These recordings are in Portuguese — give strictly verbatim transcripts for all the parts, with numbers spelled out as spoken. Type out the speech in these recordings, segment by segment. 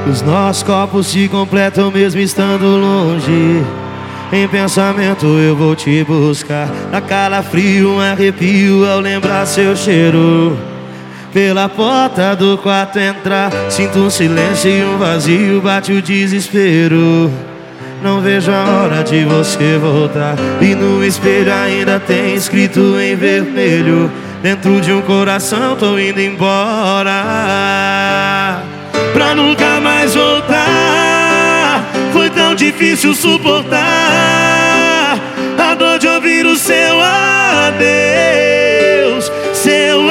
Os nossos corpos se completam mesmo estando longe. Em pensamento eu vou te buscar. Dá calafrio, um arrepio ao lembrar seu cheiro. Pela porta do quarto entrar, sinto um silêncio e um vazio, bate o desespero. Não vejo a hora de você voltar. E no espelho ainda tem escrito em vermelho: dentro de um coração tô indo embora, pra nunca mais voltar. Foi tão difícil suportar a dor de ouvir o seu adeus, seu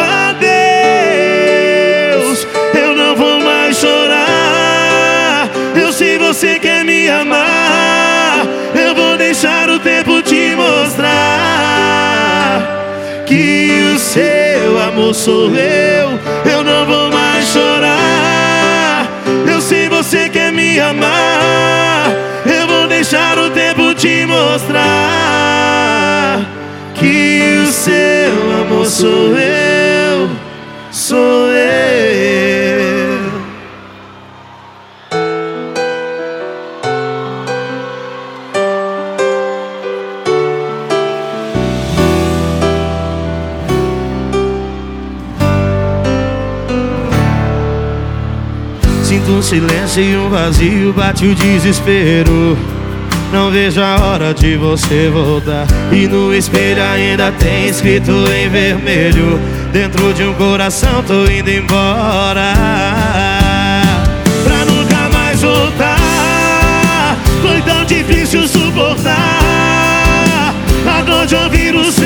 adeus. Eu não vou mais chorar. Eu sei você quer me amar. Eu vou deixar o tempo te mostrar que o seu amor sou eu. Eu não vou mais chorar. Eu sei você quer me amar. Eu vou deixar o tempo te mostrar que o seu amor sou eu, sou eu. Sinto um silêncio e um vazio, bate o desespero. Não vejo a hora de você voltar. E no espelho ainda tem escrito em vermelho: dentro de um coração tô indo embora, pra nunca mais voltar. Foi tão difícil suportar a dor de ouvir o seu